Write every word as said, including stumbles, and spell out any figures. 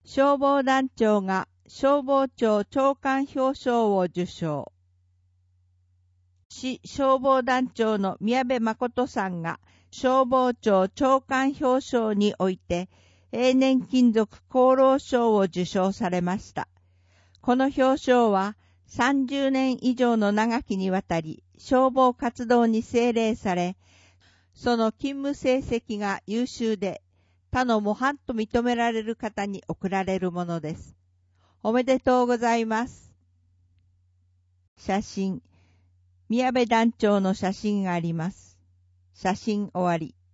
消防団長が消防庁長官表彰を受賞。市消防団長の宮部誠さんが消防庁長官表彰において永年勤続功労賞を受賞されました。この表彰はさんじゅうねん以上の長きにわたり消防活動に精励され、その勤務成績が優秀で他の模範と認められる方に贈られるものです。おめでとうございます。写真。宮部団長の写真があります。写真終わり。